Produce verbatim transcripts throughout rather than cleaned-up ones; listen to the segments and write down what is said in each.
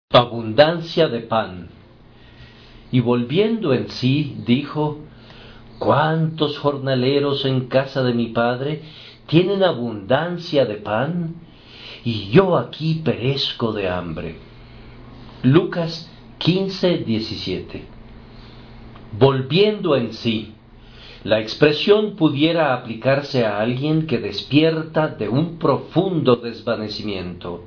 abundancia de pan. Y volviendo en sí, dijo: ¿Cuántos jornaleros en casa de mi padre tienen abundancia de pan? Y yo aquí perezco de hambre. Lucas quince, diecisiete. Volviendo en sí. La expresión pudiera aplicarse a alguien que despierta de un profundo desvanecimiento.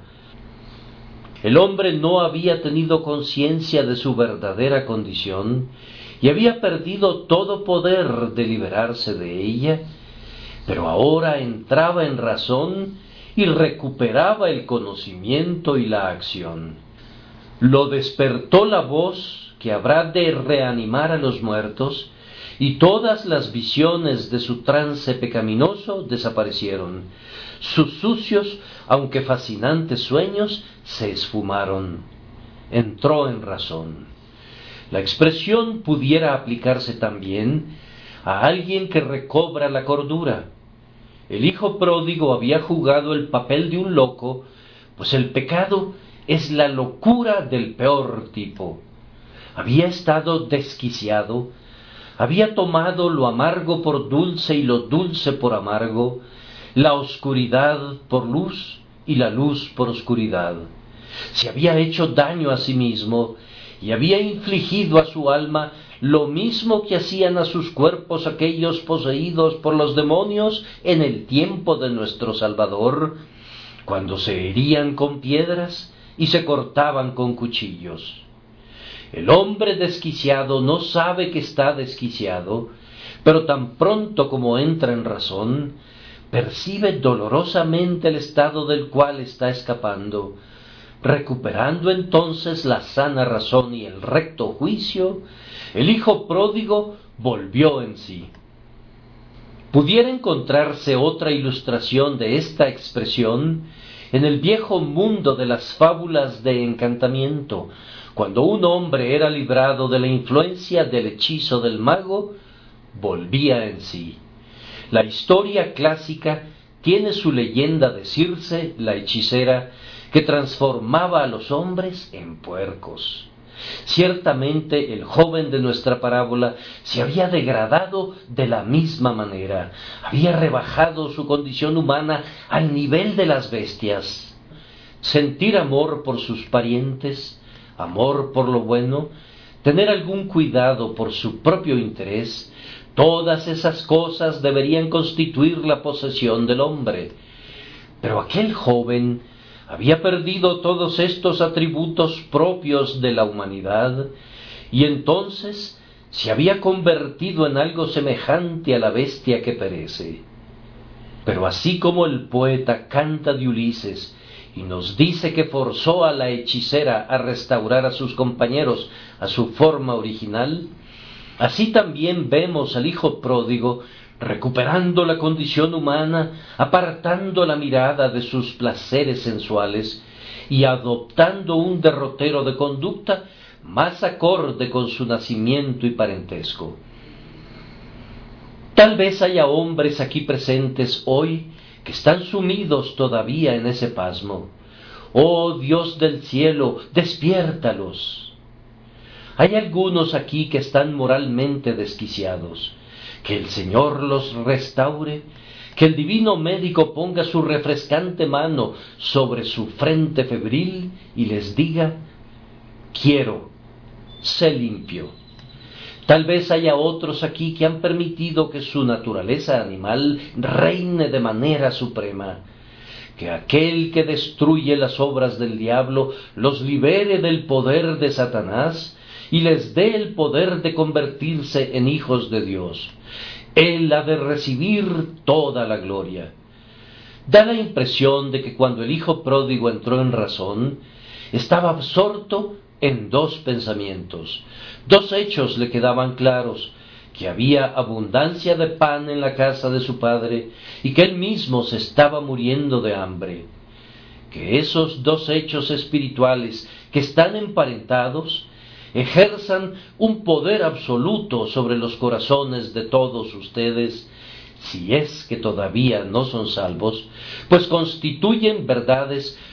El hombre no había tenido conciencia de su verdadera condición y había perdido todo poder de liberarse de ella, pero ahora entraba en razón y recuperaba el conocimiento y la acción. Lo despertó la voz que habrá de reanimar a los muertos, y todas las visiones de su trance pecaminoso desaparecieron. Sus sucios, aunque fascinantes sueños, se esfumaron. Entró en razón. La expresión pudiera aplicarse también a alguien que recobra la cordura. El hijo pródigo había jugado el papel de un loco, pues el pecado es la locura del peor tipo. Había estado desquiciado, había tomado lo amargo por dulce y lo dulce por amargo, la oscuridad por luz y la luz por oscuridad. Se había hecho daño a sí mismo y había infligido a su alma lo mismo que hacían a sus cuerpos aquellos poseídos por los demonios en el tiempo de nuestro Salvador, cuando se herían con piedras y se cortaban con cuchillos. El hombre desquiciado no sabe que está desquiciado, pero tan pronto como entra en razón, percibe dolorosamente el estado del cual está escapando. Recuperando entonces la sana razón y el recto juicio, el hijo pródigo volvió en sí. Pudiera encontrarse otra ilustración de esta expresión en el viejo mundo de las fábulas de encantamiento, cuando un hombre era librado de la influencia del hechizo del mago, volvía en sí. La historia clásica tiene su leyenda de Circe, la hechicera, que transformaba a los hombres en puercos. Ciertamente el joven de nuestra parábola se había degradado de la misma manera, había rebajado su condición humana al nivel de las bestias. Sentir amor por sus parientes, amor por lo bueno, tener algún cuidado por su propio interés, todas esas cosas deberían constituir la posesión del hombre. Pero aquel joven había perdido todos estos atributos propios de la humanidad, y entonces se había convertido en algo semejante a la bestia que perece. Pero así como el poeta canta de Ulises y nos dice que forzó a la hechicera a restaurar a sus compañeros a su forma original, así también vemos al hijo pródigo recuperando la condición humana, apartando la mirada de sus placeres sensuales y adoptando un derrotero de conducta más acorde con su nacimiento y parentesco. Tal vez haya hombres aquí presentes hoy que están sumidos todavía en ese pasmo. ¡Oh Dios del cielo, despiértalos! Hay algunos aquí que están moralmente desquiciados. Que el Señor los restaure, que el divino médico ponga su refrescante mano sobre su frente febril y les diga: quiero, sé limpio. Tal vez haya otros aquí que han permitido que su naturaleza animal reine de manera suprema. Que aquel que destruye las obras del diablo los libere del poder de Satanás y les dé el poder de convertirse en hijos de Dios. Él ha de recibir toda la gloria. Da la impresión de que cuando el hijo pródigo entró en razón, estaba absorto en dos pensamientos. Dos hechos le quedaban claros: que había abundancia de pan en la casa de su padre y que él mismo se estaba muriendo de hambre. Que esos dos hechos espirituales que están emparentados ejerzan un poder absoluto sobre los corazones de todos ustedes, si es que todavía no son salvos, pues constituyen verdades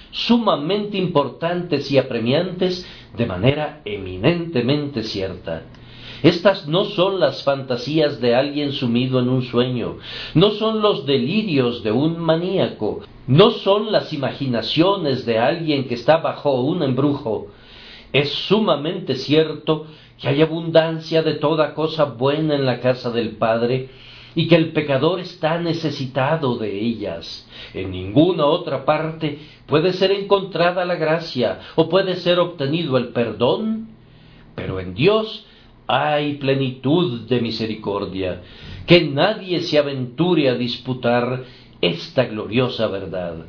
sumamente importantes y apremiantes de manera eminentemente cierta. Estas no son las fantasías de alguien sumido en un sueño, no son los delirios de un maníaco, no son las imaginaciones de alguien que está bajo un embrujo. Es sumamente cierto que hay abundancia de toda cosa buena en la casa del Padre y que el pecador está necesitado de ellas. En ninguna otra parte puede ser encontrada la gracia o puede ser obtenido el perdón, pero en Dios hay plenitud de misericordia, que nadie se aventure a disputar esta gloriosa verdad.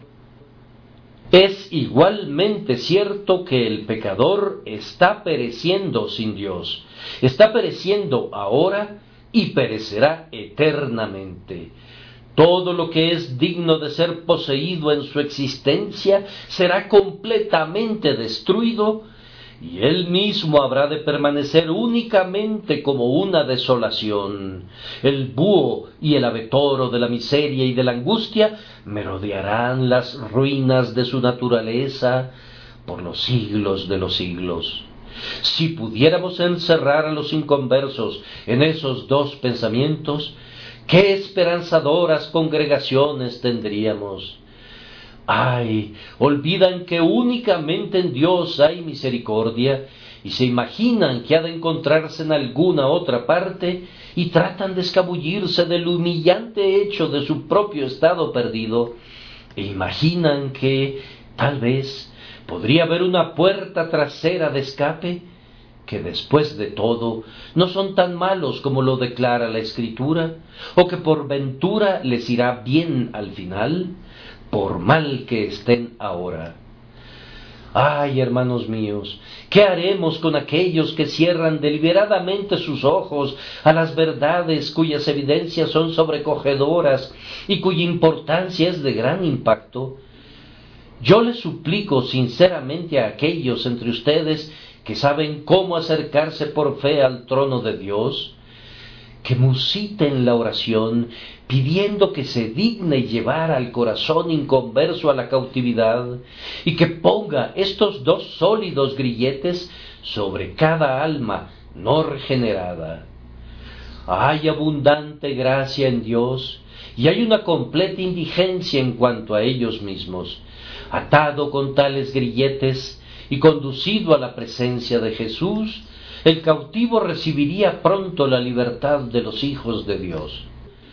Es igualmente cierto que el pecador está pereciendo sin Dios, está pereciendo ahora y perecerá eternamente. Todo lo que es digno de ser poseído en su existencia será completamente destruido, y él mismo habrá de permanecer únicamente como una desolación. El búho y el abetoro de la miseria y de la angustia merodearán las ruinas de su naturaleza por los siglos de los siglos. Si pudiéramos encerrar a los inconversos en esos dos pensamientos, ¿qué esperanzadoras congregaciones tendríamos? ¡Ay! Olvidan que únicamente en Dios hay misericordia y se imaginan que ha de encontrarse en alguna otra parte y tratan de escabullirse del humillante hecho de su propio estado perdido e imaginan que, tal vez, podría haber una puerta trasera de escape, que después de todo no son tan malos como lo declara la Escritura, o que por ventura les irá bien al final, por mal que estén ahora. ¡Ay, hermanos míos! ¿Qué haremos con aquellos que cierran deliberadamente sus ojos a las verdades cuyas evidencias son sobrecogedoras y cuya importancia es de gran impacto? Yo les suplico sinceramente a aquellos entre ustedes que saben cómo acercarse por fe al trono de Dios, que musiten la oración pidiendo que se digne llevar al corazón inconverso a la cautividad y que ponga estos dos sólidos grilletes sobre cada alma no regenerada. Hay abundante gracia en Dios y hay una completa indigencia en cuanto a ellos mismos. Atado con tales grilletes y conducido a la presencia de Jesús, el cautivo recibiría pronto la libertad de los hijos de Dios.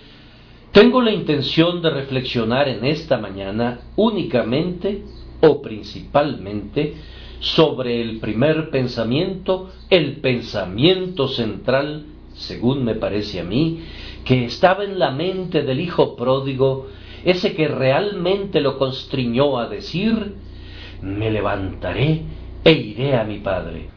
Tengo la intención de reflexionar en esta mañana únicamente o principalmente sobre el primer pensamiento, el pensamiento central, según me parece a mí, que estaba en la mente del hijo pródigo, ese que realmente lo constriñó a decir: me levantaré e iré a mi padre.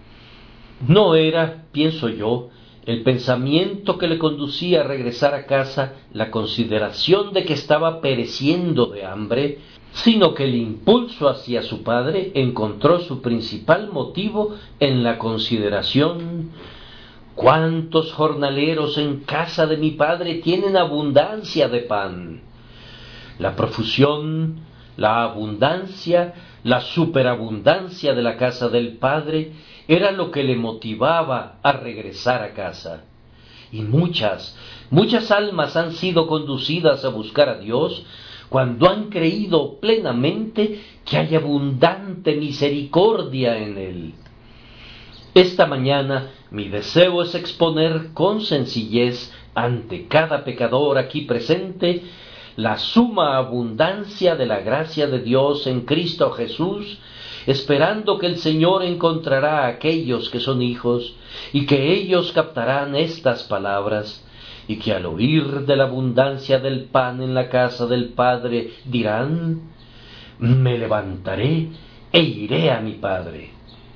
No era, pienso yo, el pensamiento que le conducía a regresar a casa la consideración de que estaba pereciendo de hambre, sino que el impulso hacia su padre encontró su principal motivo en la consideración: ¿cuántos jornaleros en casa de mi padre tienen abundancia de pan? La profusión, la abundancia, la superabundancia de la casa del Padre era lo que le motivaba a regresar a casa. Y muchas, muchas almas han sido conducidas a buscar a Dios cuando han creído plenamente que hay abundante misericordia en Él. Esta mañana mi deseo es exponer con sencillez ante cada pecador aquí presente la suma abundancia de la gracia de Dios en Cristo Jesús, esperando que el Señor encontrará a aquellos que son hijos y que ellos captarán estas palabras y que al oír de la abundancia del pan en la casa del Padre dirán: me levantaré e iré a mi Padre.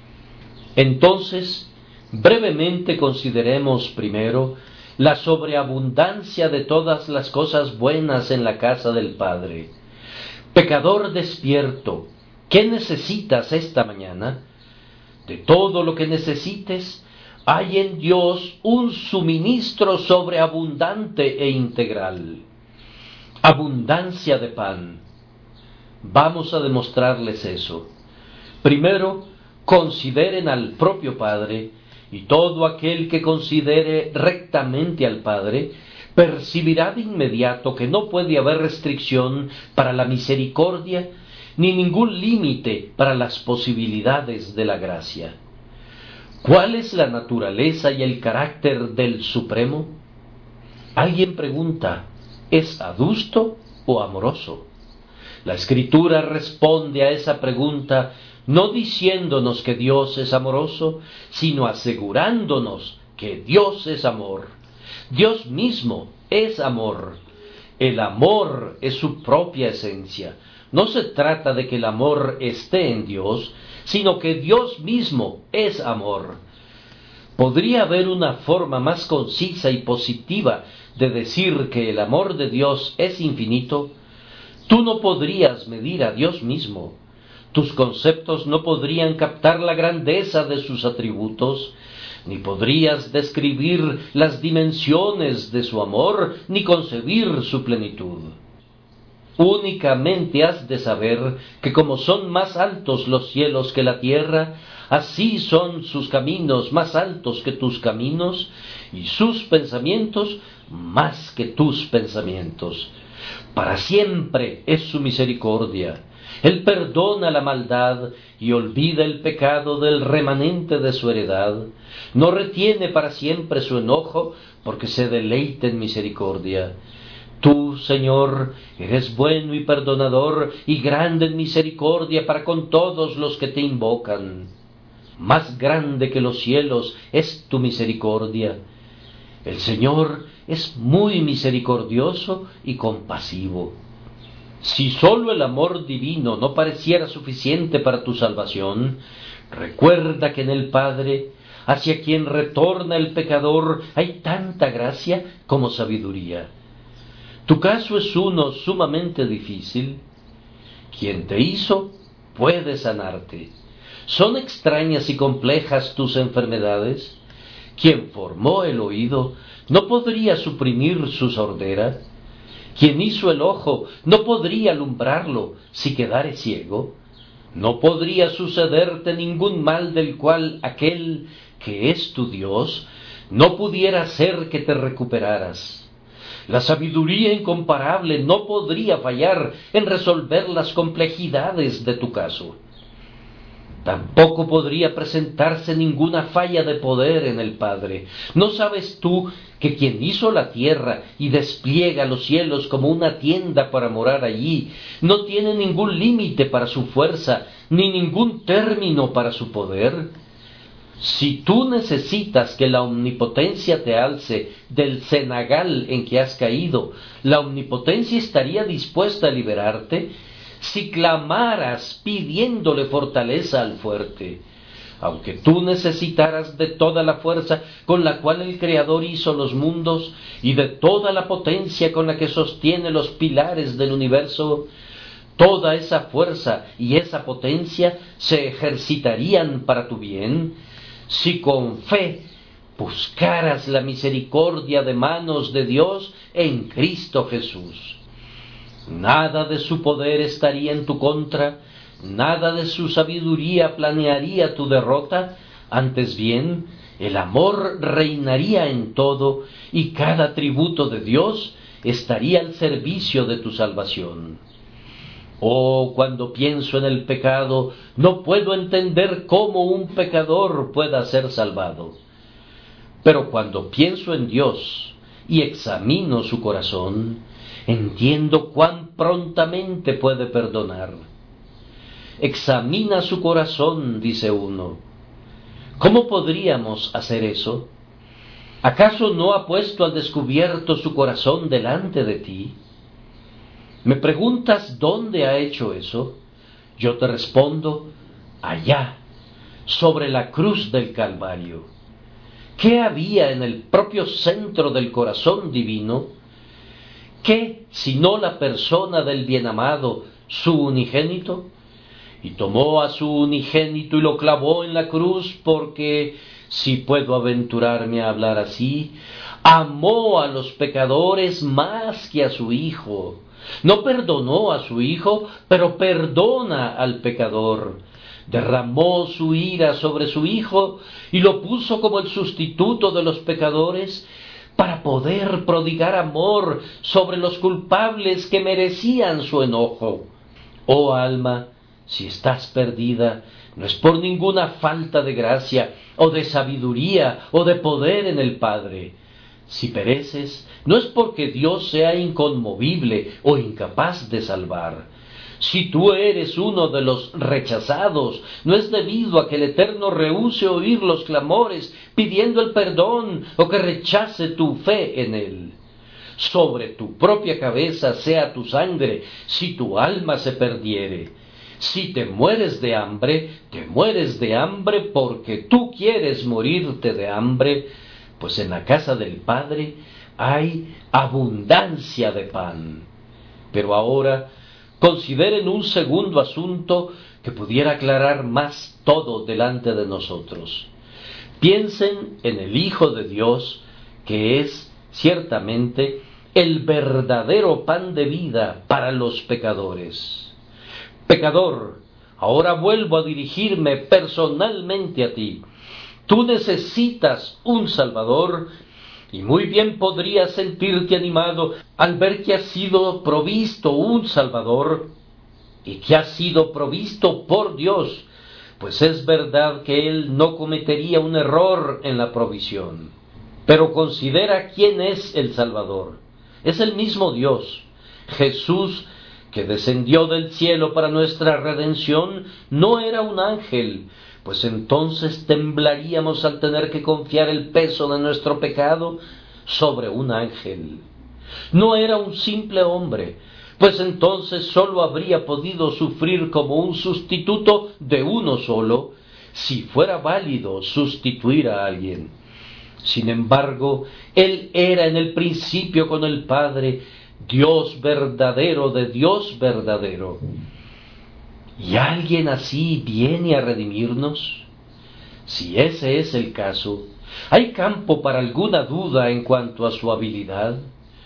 Entonces, brevemente consideremos primero la sobreabundancia de todas las cosas buenas en la casa del Padre. Pecador despierto, ¿qué necesitas esta mañana? De todo lo que necesites, hay en Dios un suministro sobreabundante e integral. Abundancia de pan. Vamos a demostrarles eso. Primero, consideren al propio Padre, y todo aquel que considere rectamente al Padre percibirá de inmediato que no puede haber restricción para la misericordia ni ningún límite para las posibilidades de la gracia. ¿Cuál es la naturaleza y el carácter del Supremo? Alguien pregunta, ¿es adusto o amoroso? La Escritura responde a esa pregunta no diciéndonos que Dios es amoroso, sino asegurándonos que Dios es amor. Dios mismo es amor. El amor es su propia esencia. No se trata de que el amor esté en Dios, sino que Dios mismo es amor. ¿Podría haber una forma más concisa y positiva de decir que el amor de Dios es infinito? Tú no podrías medir a Dios mismo. Tus conceptos no podrían captar la grandeza de sus atributos, ni podrías describir las dimensiones de su amor, ni concebir su plenitud. Únicamente has de saber que como son más altos los cielos que la tierra, así son sus caminos más altos que tus caminos, y sus pensamientos más que tus pensamientos. Para siempre es su misericordia. Él perdona la maldad y olvida el pecado del remanente de su heredad. No retiene para siempre su enojo, porque se deleita en misericordia. Tú, Señor, eres bueno y perdonador y grande en misericordia para con todos los que te invocan. Más grande que los cielos es tu misericordia. El Señor es muy misericordioso y compasivo. Si sólo el amor divino no pareciera suficiente para tu salvación, recuerda que en el Padre, hacia quien retorna el pecador, hay tanta gracia como sabiduría. Tu caso es uno sumamente difícil. Quien te hizo puede sanarte. ¿Son extrañas y complejas tus enfermedades? Quien formó el oído no podría suprimir su sordera. Quien hizo el ojo no podría alumbrarlo si quedare ciego. No podría sucederte ningún mal del cual aquel que es tu Dios no pudiera hacer que te recuperaras. La sabiduría incomparable no podría fallar en resolver las complejidades de tu caso. Tampoco podría presentarse ninguna falla de poder en el Padre. ¿No sabes tú que quien hizo la tierra y despliega los cielos como una tienda para morar allí, no tiene ningún límite para su fuerza, ni ningún término para su poder? Si tú necesitas que la omnipotencia te alce del cenagal en que has caído, la omnipotencia estaría dispuesta a liberarte si clamaras pidiéndole fortaleza al fuerte. Aunque tú necesitaras de toda la fuerza con la cual el Creador hizo los mundos y de toda la potencia con la que sostiene los pilares del universo, toda esa fuerza y esa potencia se ejercitarían para tu bien si con fe buscaras la misericordia de manos de Dios en Cristo Jesús. Nada de su poder estaría en tu contra, nada de su sabiduría planearía tu derrota, antes bien, el amor reinaría en todo y cada atributo de Dios estaría al servicio de tu salvación. Oh, cuando pienso en el pecado, no puedo entender cómo un pecador pueda ser salvado. Pero cuando pienso en Dios y examino su corazón, entiendo cuán prontamente puede perdonar. Examina su corazón, dice uno. ¿Cómo podríamos hacer eso? ¿Acaso no ha puesto al descubierto su corazón delante de ti? ¿Me preguntas dónde ha hecho eso? Yo te respondo, allá, sobre la cruz del Calvario. ¿Qué había en el propio centro del corazón divino? ¿Qué, sino la persona del bienamado, su unigénito? Y tomó a su unigénito y lo clavó en la cruz porque, si puedo aventurarme a hablar así, amó a los pecadores más que a su Hijo, No perdonó a su Hijo, pero perdona al pecador. Derramó su ira sobre su Hijo y lo puso como el sustituto de los pecadores para poder prodigar amor sobre los culpables que merecían su enojo. Oh alma, si estás perdida, no es por ninguna falta de gracia, o de sabiduría, o de poder en el Padre. Si pereces, no es porque Dios sea inconmovible o incapaz de salvar. Si tú eres uno de los rechazados, no es debido a que el Eterno rehúse oír los clamores pidiendo el perdón o que rechace tu fe en Él. Sobre tu propia cabeza sea tu sangre, si tu alma se perdiere. Si te mueres de hambre, te mueres de hambre porque tú quieres morirte de hambre, pues en la casa del Padre hay abundancia de pan. Pero ahora consideren un segundo asunto que pudiera aclarar más todo delante de nosotros. Piensen en el Hijo de Dios, que es ciertamente el verdadero pan de vida para los pecadores. Pecador, ahora vuelvo a dirigirme personalmente a ti. Tú necesitas un Salvador y muy bien podrías sentirte animado al ver que has sido provisto un Salvador y que has sido provisto por Dios, pues es verdad que Él no cometería un error en la provisión. Pero considera quién es el Salvador. Es el mismo Dios, Jesús, que descendió del cielo para nuestra redención, no era un ángel, pues entonces temblaríamos al tener que confiar el peso de nuestro pecado sobre un ángel. No era un simple hombre, pues entonces sólo habría podido sufrir como un sustituto de uno solo, si fuera válido sustituir a alguien. Sin embargo, Él era en el principio con el Padre, Dios verdadero de Dios verdadero. ¿Y alguien así viene a redimirnos? Si ese es el caso, ¿hay campo para alguna duda en cuanto a su habilidad?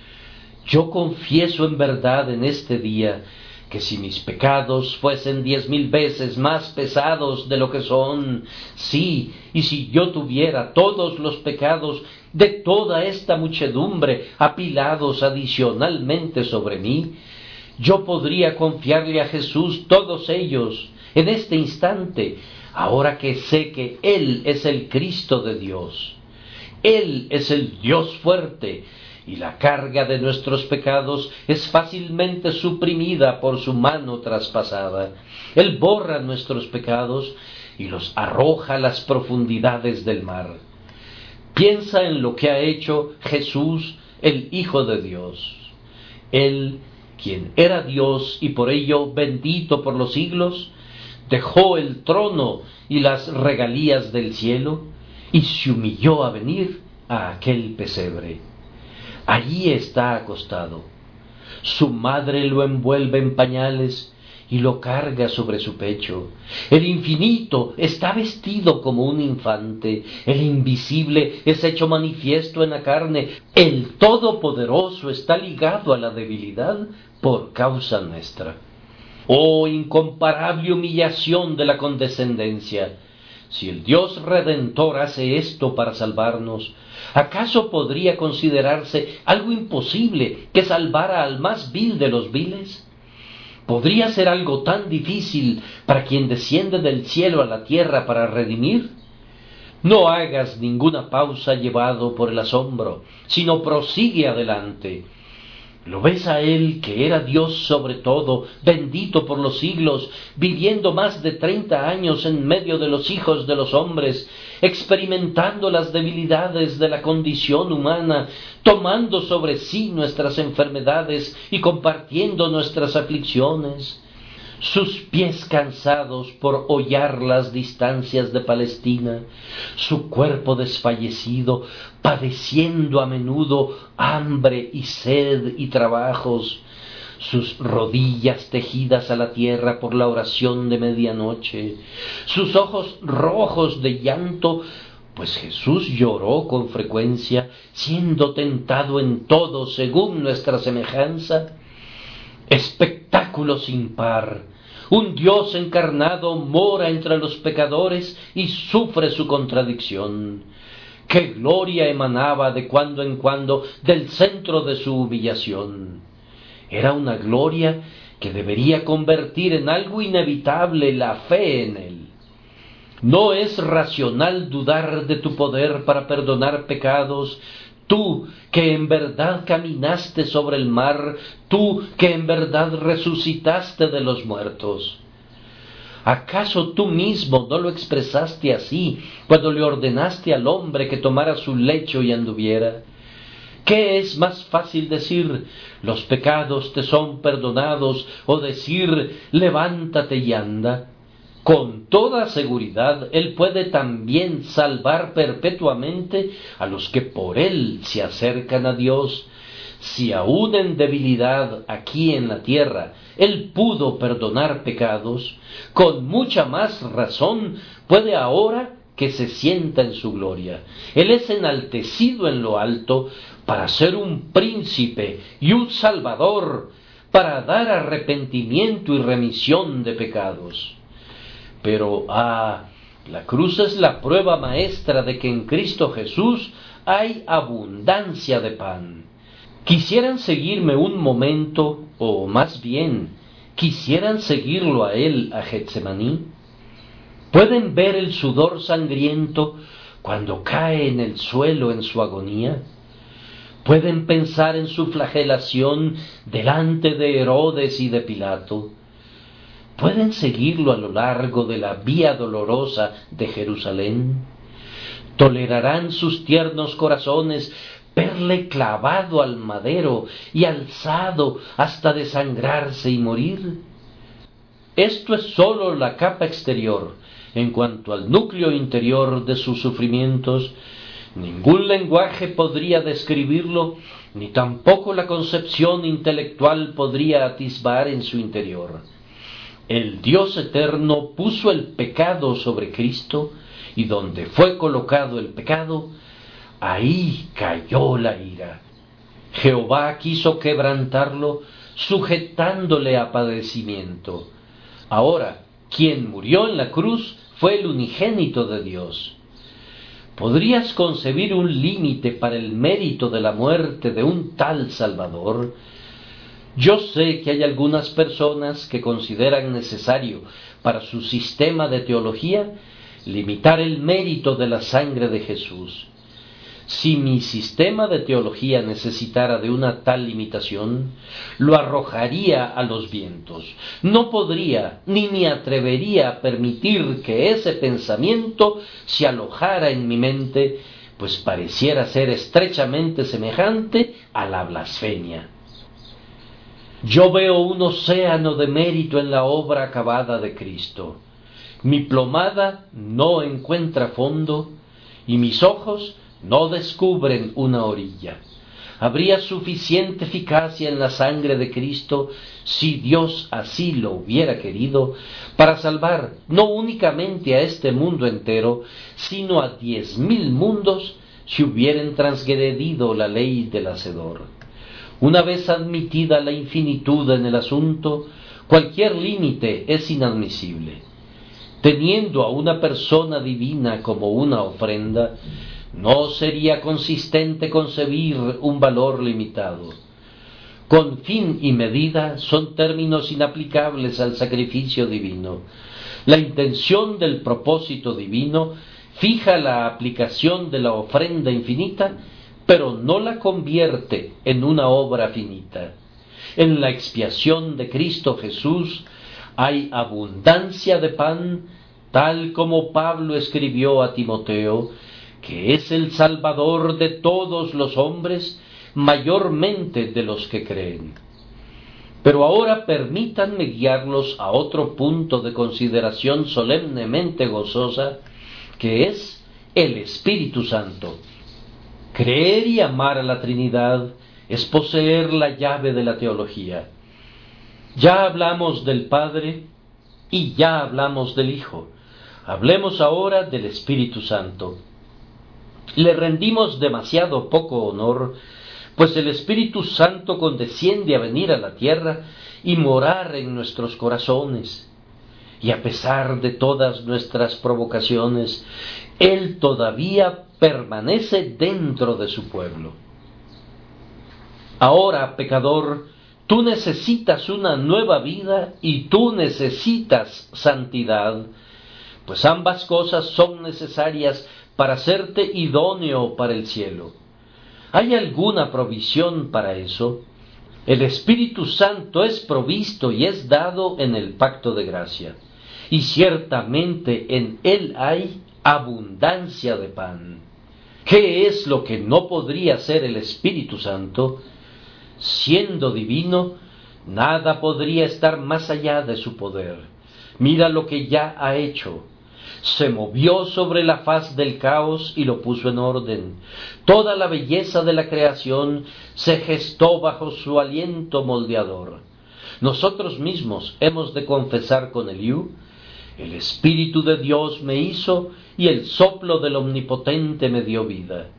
Yo confieso en verdad en este día que si mis pecados fuesen diez mil veces más pesados de lo que son, sí, y si yo tuviera todos los pecados de toda esta muchedumbre apilados adicionalmente sobre mí, yo podría confiarle a Jesús todos ellos en este instante, ahora que sé que Él es el Cristo de Dios. Él es el Dios fuerte, y la carga de nuestros pecados es fácilmente suprimida por su mano traspasada. Él borra nuestros pecados y los arroja a las profundidades del mar. Piensa en lo que ha hecho Jesús, el Hijo de Dios. Él, quien era Dios y por ello bendito por los siglos, dejó el trono y las regalías del cielo y se humilló a venir a aquel pesebre. Allí está acostado. Su madre lo envuelve en pañales y lo carga sobre su pecho. El infinito está vestido como un infante. El invisible es hecho manifiesto en la carne. El todopoderoso está ligado a la debilidad por causa nuestra. Oh incomparable humillación de la condescendencia. Si el Dios Redentor hace esto para salvarnos, ¿acaso podría considerarse algo imposible que salvara al más vil de los viles? ¿Podría ser algo tan difícil para quien desciende del cielo a la tierra para redimir? No hagas ninguna pausa llevado por el asombro, sino prosigue adelante. ¿Lo ves a Él, que era Dios sobre todo, bendito por los siglos, viviendo más de treinta años en medio de los hijos de los hombres, experimentando las debilidades de la condición humana, tomando sobre sí nuestras enfermedades y compartiendo nuestras aflicciones? Sus pies cansados por hollar las distancias de Palestina, su cuerpo desfallecido, padeciendo a menudo hambre y sed y trabajos, sus rodillas tejidas a la tierra por la oración de medianoche, sus ojos rojos de llanto, pues Jesús lloró con frecuencia, siendo tentado en todo según nuestra semejanza. Espectáculo sin par. Un Dios encarnado mora entre los pecadores y sufre su contradicción. ¡Qué gloria emanaba de cuando en cuando del centro de su humillación! Era una gloria que debería convertir en algo inevitable la fe en él. No es racional dudar de tu poder para perdonar pecados, tú que en verdad caminaste sobre el mar, tú que en verdad resucitaste de los muertos. ¿Acaso tú mismo no lo expresaste así cuando le ordenaste al hombre que tomara su lecho y anduviera? ¿Qué es más fácil decir, los pecados te son perdonados, o decir, levántate y anda? Con toda seguridad, Él puede también salvar perpetuamente a los que por Él se acercan a Dios. Si aún en debilidad aquí en la tierra Él pudo perdonar pecados, con mucha más razón puede ahora que se sienta en su gloria. Él es enaltecido en lo alto para ser un príncipe y un salvador, para dar arrepentimiento y remisión de pecados. Pero, ah, la cruz es la prueba maestra de que en Cristo Jesús hay abundancia de pan. ¿Quisieran seguirme un momento, o más bien, quisieran seguirlo a él a Getsemaní? ¿Pueden ver el sudor sangriento cuando cae en el suelo en su agonía? ¿Pueden pensar en su flagelación delante de Herodes y de Pilato? ¿Pueden seguirlo a lo largo de la vía dolorosa de Jerusalén? ¿Tolerarán sus tiernos corazones verle clavado al madero y alzado hasta desangrarse y morir? Esto es sólo la capa exterior. En cuanto al núcleo interior de sus sufrimientos, ningún lenguaje podría describirlo, ni tampoco la concepción intelectual podría atisbar en su interior. El Dios eterno puso el pecado sobre Cristo, y donde fue colocado el pecado, ahí cayó la ira. Jehová quiso quebrantarlo, sujetándole a padecimiento. Ahora, quien murió en la cruz fue el unigénito de Dios. ¿Podrías concebir un límite para el mérito de la muerte de un tal Salvador? Yo sé que hay algunas personas que consideran necesario para su sistema de teología limitar el mérito de la sangre de Jesús. Si mi sistema de teología necesitara de una tal limitación, lo arrojaría a los vientos. No podría ni me atrevería a permitir que ese pensamiento se alojara en mi mente, pues pareciera ser estrechamente semejante a la blasfemia. Yo veo un océano de mérito en la obra acabada de Cristo. Mi plomada no encuentra fondo y mis ojos no descubren una orilla. Habría suficiente eficacia en la sangre de Cristo, si Dios así lo hubiera querido, para salvar no únicamente a este mundo entero, sino a diez mil mundos si hubieran transgredido la ley del Hacedor. Una vez admitida la infinitud en el asunto, cualquier límite es inadmisible. Teniendo a una persona divina como una ofrenda, no sería consistente concebir un valor limitado. Con fin y medida son términos inaplicables al sacrificio divino. La intención del propósito divino fija la aplicación de la ofrenda infinita, pero no la convierte en una obra finita. En la expiación de Cristo Jesús hay abundancia de pan, tal como Pablo escribió a Timoteo, que es el Salvador de todos los hombres, mayormente de los que creen. Pero ahora permítanme guiarlos a otro punto de consideración solemnemente gozosa, que es el Espíritu Santo. Creer y amar a la Trinidad es poseer la llave de la teología. Ya hablamos del Padre y ya hablamos del Hijo. Hablemos ahora del Espíritu Santo. Le rendimos demasiado poco honor pues el Espíritu Santo condesciende a venir a la tierra y morar en nuestros corazones. Y a pesar de todas nuestras provocaciones, Él todavía permanece dentro de su pueblo. Ahora, pecador, tú necesitas una nueva vida y tú necesitas santidad, pues ambas cosas son necesarias para hacerte idóneo para el cielo. ¿Hay alguna provisión para eso? El Espíritu Santo es provisto y es dado en el pacto de gracia, y ciertamente en él hay abundancia de pan. ¿Qué es lo que no podría hacer el Espíritu Santo? Siendo divino, nada podría estar más allá de su poder. Mira lo que ya ha hecho. Se movió sobre la faz del caos y lo puso en orden. Toda la belleza de la creación se gestó bajo su aliento moldeador. Nosotros mismos hemos de confesar con Eliú: el Espíritu de Dios me hizo y el soplo del Omnipotente me dio vida.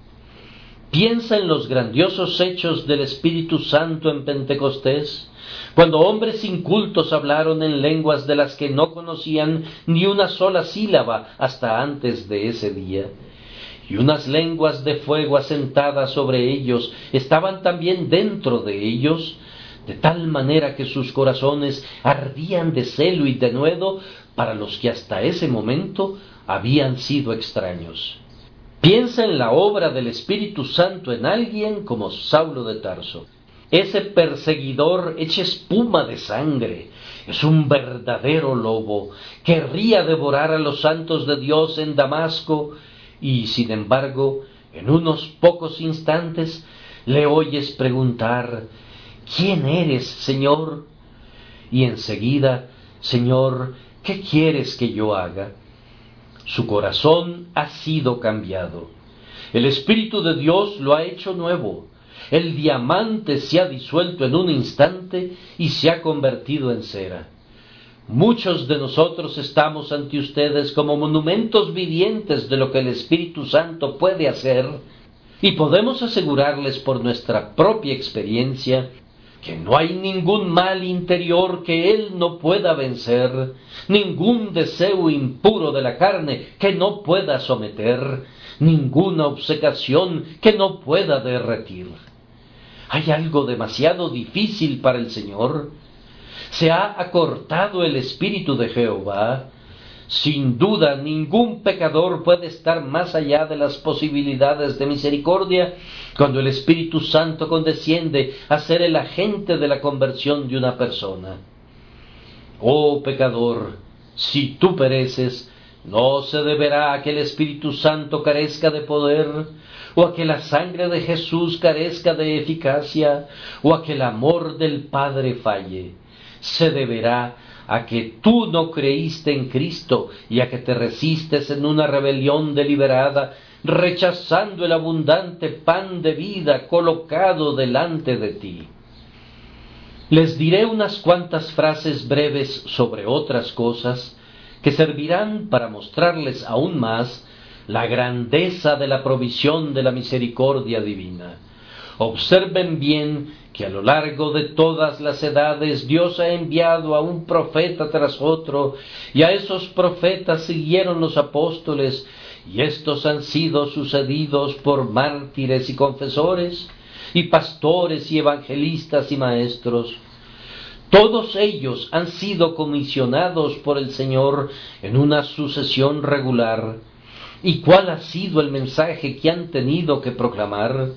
Piensa en los grandiosos hechos del Espíritu Santo en Pentecostés, cuando hombres incultos hablaron en lenguas de las que no conocían ni una sola sílaba hasta antes de ese día, y unas lenguas de fuego asentadas sobre ellos estaban también dentro de ellos, de tal manera que sus corazones ardían de celo y denuedo para los que hasta ese momento habían sido extraños. Piensa en la obra del Espíritu Santo en alguien como Saulo de Tarso. Ese perseguidor echa espuma de sangre, es un verdadero lobo, querría devorar a los santos de Dios en Damasco, y sin embargo, en unos pocos instantes, le oyes preguntar: ¿quién eres, Señor? Y enseguida: Señor, ¿qué quieres que yo haga? Su corazón ha sido cambiado. El Espíritu de Dios lo ha hecho nuevo. El diamante se ha disuelto en un instante y se ha convertido en cera. Muchos de nosotros estamos ante ustedes como monumentos vivientes de lo que el Espíritu Santo puede hacer, y podemos asegurarles por nuestra propia experiencia que no hay ningún mal interior que Él no pueda vencer, ningún deseo impuro de la carne que no pueda someter, ninguna obcecación que no pueda derretir. ¿Hay algo demasiado difícil para el Señor? ¿Se ha acortado el Espíritu de Jehová? Sin duda, ningún pecador puede estar más allá de las posibilidades de misericordia cuando el Espíritu Santo condesciende a ser el agente de la conversión de una persona. Oh pecador, si tú pereces, no se deberá a que el Espíritu Santo carezca de poder, o a que la sangre de Jesús carezca de eficacia, o a que el amor del Padre falle. Se deberá a que tú no creíste en Cristo y a que te resistes en una rebelión deliberada, rechazando el abundante pan de vida colocado delante de ti. Les diré unas cuantas frases breves sobre otras cosas que servirán para mostrarles aún más la grandeza de la provisión de la misericordia divina. Observen bien que a lo largo de todas las edades Dios ha enviado a un profeta tras otro, y a esos profetas siguieron los apóstoles, y estos han sido sucedidos por mártires y confesores, y pastores y evangelistas y maestros. Todos ellos han sido comisionados por el Señor en una sucesión regular. ¿Y cuál ha sido el mensaje que han tenido que proclamar?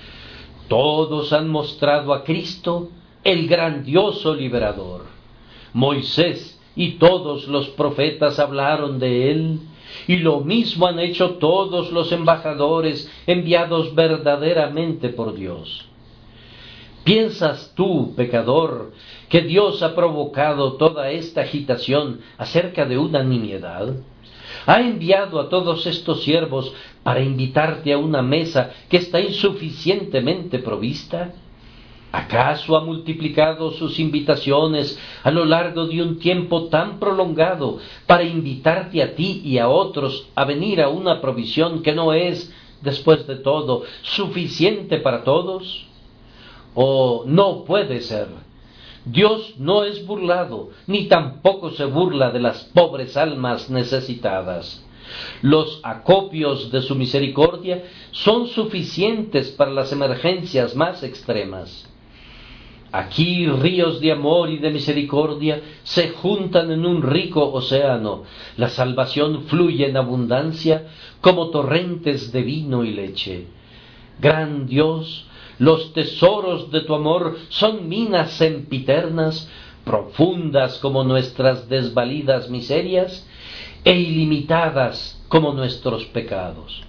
Todos han mostrado a Cristo, el grandioso liberador. Moisés y todos los profetas hablaron de él, y lo mismo han hecho todos los embajadores enviados verdaderamente por Dios. ¿Piensas tú, pecador, que Dios ha provocado toda esta agitación acerca de una nimiedad? ¿Ha enviado a todos estos siervos para invitarte a una mesa que está insuficientemente provista? ¿Acaso ha multiplicado sus invitaciones a lo largo de un tiempo tan prolongado para invitarte a ti y a otros a venir a una provisión que no es, después de todo, suficiente para todos? Oh, no puede ser. Dios no es burlado, ni tampoco se burla de las pobres almas necesitadas. Los acopios de su misericordia son suficientes para las emergencias más extremas. Aquí ríos de amor y de misericordia se juntan en un rico océano. La salvación fluye en abundancia como torrentes de vino y leche. Gran Dios, los tesoros de tu amor son minas sempiternas, profundas como nuestras desvalidas miserias e ilimitadas como nuestros pecados.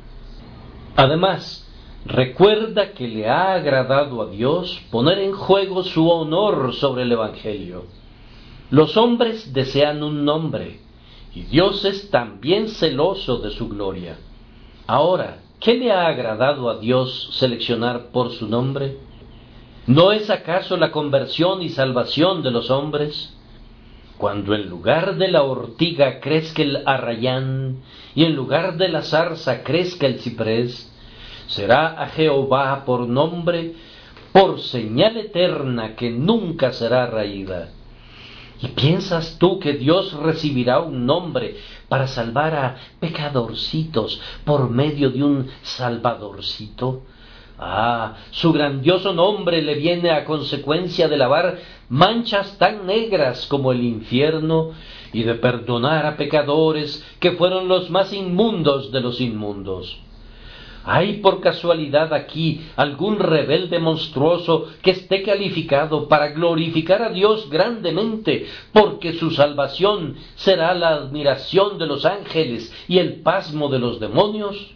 Además, recuerda que le ha agradado a Dios poner en juego su honor sobre el Evangelio. Los hombres desean un nombre, y Dios es también celoso de su gloria. Ahora, ¿qué le ha agradado a Dios seleccionar por su nombre? ¿No es acaso la conversión y salvación de los hombres? Cuando en lugar de la ortiga crezca el arrayán, y en lugar de la zarza crezca el ciprés, será a Jehová por nombre, por señal eterna que nunca será raída. ¿Y piensas tú que Dios recibirá un nombre para salvar a pecadorcitos por medio de un salvadorcito? Ah, su grandioso nombre le viene a consecuencia de lavar manchas tan negras como el infierno y de perdonar a pecadores que fueron los más inmundos de los inmundos. ¿Hay por casualidad aquí algún rebelde monstruoso que esté calificado para glorificar a Dios grandemente, porque su salvación será la admiración de los ángeles y el pasmo de los demonios?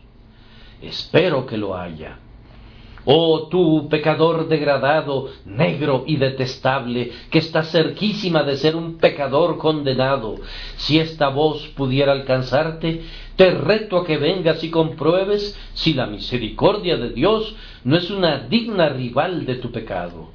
Espero que lo haya. Oh tú, pecador degradado, negro y detestable, que estás cerquísima de ser un pecador condenado, si esta voz pudiera alcanzarte, te reto a que vengas y compruebes si la misericordia de Dios no es una digna rival de tu pecado.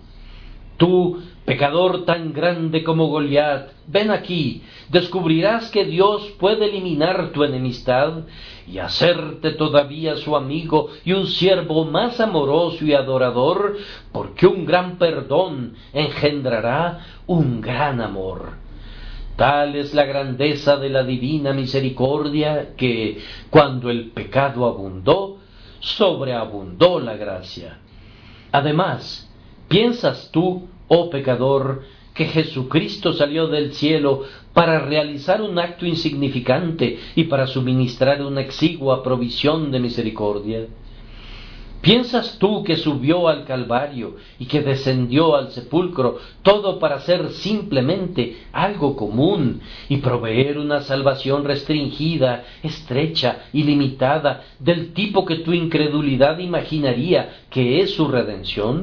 Tú, pecador tan grande como Goliat, ven aquí, descubrirás que Dios puede eliminar tu enemistad y hacerte todavía su amigo y un siervo más amoroso y adorador, porque un gran perdón engendrará un gran amor. Tal es la grandeza de la divina misericordia que, cuando el pecado abundó, sobreabundó la gracia. Además, ¿piensas tú, oh pecador, que Jesucristo salió del cielo para realizar un acto insignificante y para suministrar una exigua provisión de misericordia? ¿Piensas tú que subió al Calvario y que descendió al sepulcro todo para hacer simplemente algo común y proveer una salvación restringida, estrecha y limitada del tipo que tu incredulidad imaginaría que es su redención?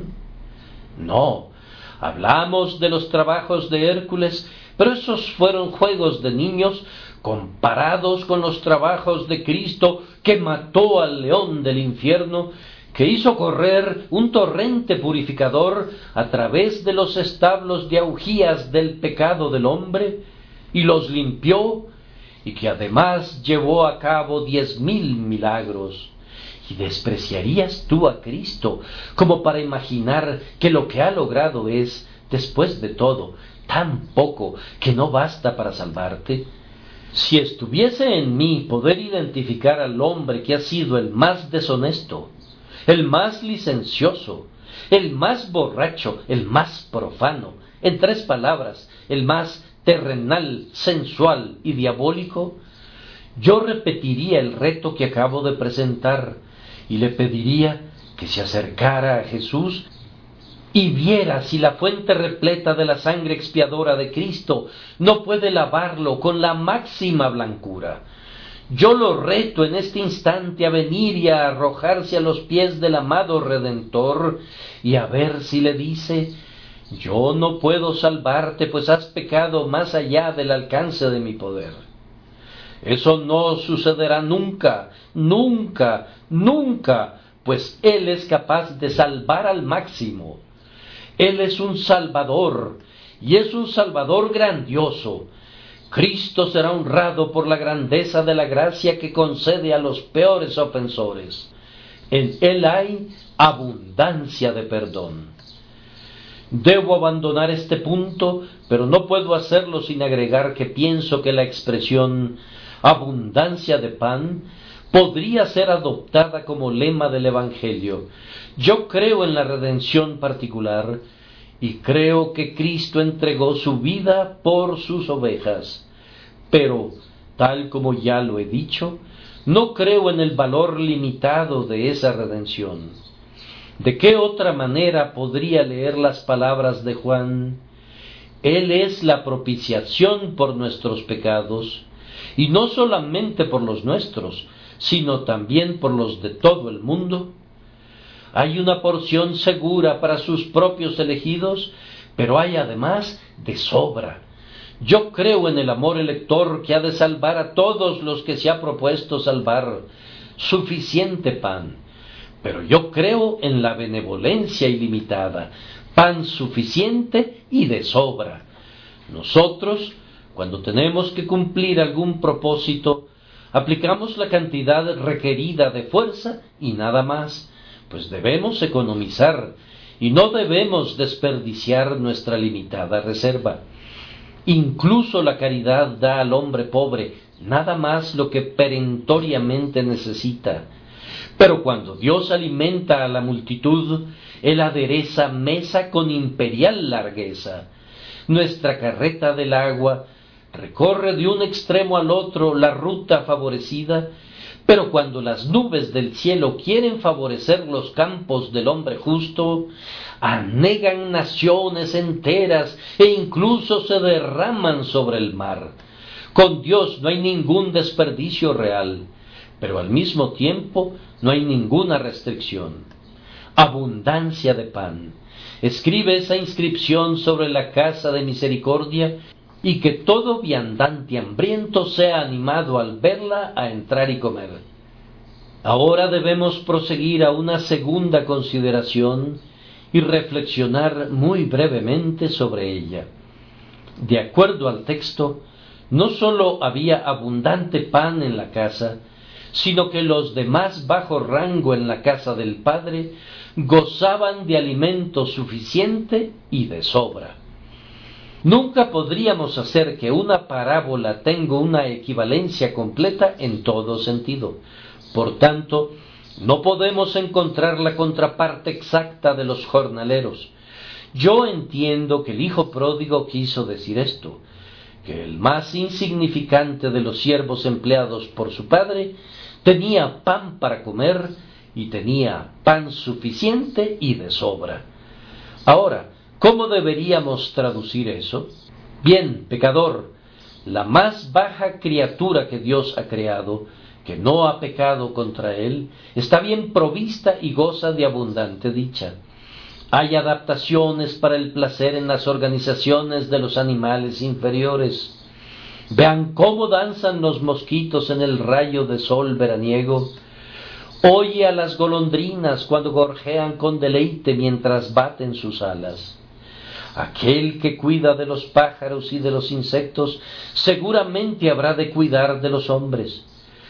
No, hablamos de los trabajos de Hércules, pero esos fueron juegos de niños comparados con los trabajos de Cristo, que mató al león del infierno, que hizo correr un torrente purificador a través de los establos de augías del pecado del hombre, y los limpió, y que además llevó a cabo diez mil milagros. ¿Y despreciarías tú a Cristo como para imaginar que lo que ha logrado es, después de todo, tan poco que no basta para salvarte? Si estuviese en mí poder identificar al hombre que ha sido el más deshonesto, el más licencioso, el más borracho, el más profano, en tres palabras, el más terrenal, sensual y diabólico, yo repetiría el reto que acabo de presentar y le pediría que se acercara a Jesús y viera si la fuente repleta de la sangre expiadora de Cristo no puede lavarlo con la máxima blancura. Yo lo reto en este instante a venir y a arrojarse a los pies del amado Redentor y a ver si le dice: yo no puedo salvarte, pues has pecado más allá del alcance de mi poder. Eso no sucederá nunca, nunca, nunca, pues Él es capaz de salvar al máximo. Él es un Salvador, y es un Salvador grandioso. Cristo será honrado por la grandeza de la gracia que concede a los peores ofensores. En Él hay abundancia de perdón. Debo abandonar este punto, pero no puedo hacerlo sin agregar que pienso que la expresión abundancia de pan podría ser adoptada como lema del Evangelio. Yo creo en la redención particular y creo que Cristo entregó su vida por sus ovejas. Pero, tal como ya lo he dicho, no creo en el valor limitado de esa redención. ¿De qué otra manera podría leer las palabras de Juan? Él es la propiciación por nuestros pecados, y no solamente por los nuestros, sino también por los de todo el mundo. Hay una porción segura para sus propios elegidos, pero hay además de sobra. Yo creo en el amor elector que ha de salvar a todos los que se ha propuesto salvar. Suficiente pan. Pero yo creo en la benevolencia ilimitada, pan suficiente y de sobra. Nosotros, cuando tenemos que cumplir algún propósito, aplicamos la cantidad requerida de fuerza y nada más, pues debemos economizar y no debemos desperdiciar nuestra limitada reserva. Incluso la caridad da al hombre pobre nada más lo que perentoriamente necesita. Pero cuando Dios alimenta a la multitud, Él adereza mesa con imperial largueza. Nuestra carreta del agua recorre de un extremo al otro la ruta favorecida, pero cuando las nubes del cielo quieren favorecer los campos del hombre justo, anegan naciones enteras e incluso se derraman sobre el mar. Con Dios no hay ningún desperdicio real, pero al mismo tiempo no hay ninguna restricción. Abundancia de pan. Escribe esa inscripción sobre la casa de misericordia y que todo viandante hambriento sea animado al verla a entrar y comer. Ahora debemos proseguir a una segunda consideración y reflexionar muy brevemente sobre ella. De acuerdo al texto, no sólo había abundante pan en la casa, sino que los de más bajo rango en la casa del Padre gozaban de alimento suficiente y de sobra. Nunca podríamos hacer que una parábola tenga una equivalencia completa en todo sentido. Por tanto, no podemos encontrar la contraparte exacta de los jornaleros. Yo entiendo que el hijo pródigo quiso decir esto, que el más insignificante de los siervos empleados por su padre tenía pan para comer y tenía pan suficiente y de sobra. Ahora, ¿cómo deberíamos traducir eso? Bien, pecador, la más baja criatura que Dios ha creado, que no ha pecado contra él, está bien provista y goza de abundante dicha. Hay adaptaciones para el placer en las organizaciones de los animales inferiores. Vean cómo danzan los mosquitos en el rayo de sol veraniego. Oye a las golondrinas cuando gorjean con deleite mientras baten sus alas. Aquel que cuida de los pájaros y de los insectos seguramente habrá de cuidar de los hombres.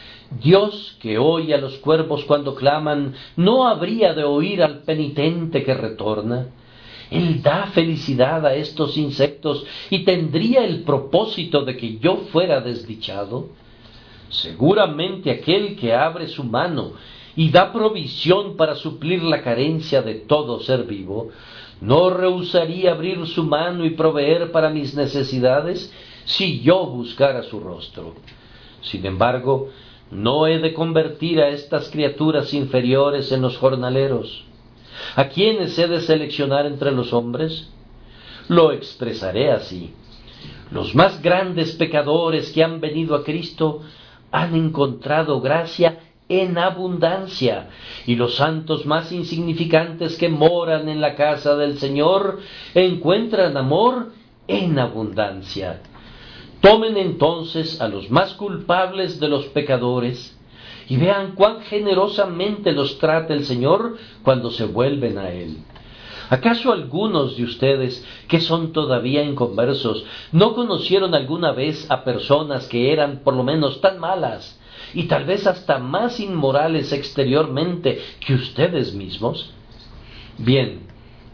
Dios, que oye a los cuervos cuando claman, ¿no habría de oír al penitente que retorna? Él da felicidad a estos insectos y tendría el propósito de que yo fuera desdichado. Seguramente aquel que abre su mano y da provisión para suplir la carencia de todo ser vivo, no rehusaría abrir su mano y proveer para mis necesidades si yo buscara su rostro. Sin embargo, no he de convertir a estas criaturas inferiores en los jornaleros. ¿A quiénes he de seleccionar entre los hombres? Lo expresaré así. Los más grandes pecadores que han venido a Cristo han encontrado gracia en abundancia, y los santos más insignificantes que moran en la casa del Señor encuentran amor en abundancia. Tomen entonces a los más culpables de los pecadores y vean cuán generosamente los trata el Señor cuando se vuelven a Él. ¿Acaso algunos de ustedes, que son todavía inconversos, no conocieron alguna vez a personas que eran por lo menos tan malas y tal vez hasta más inmorales exteriormente que ustedes mismos? Bien,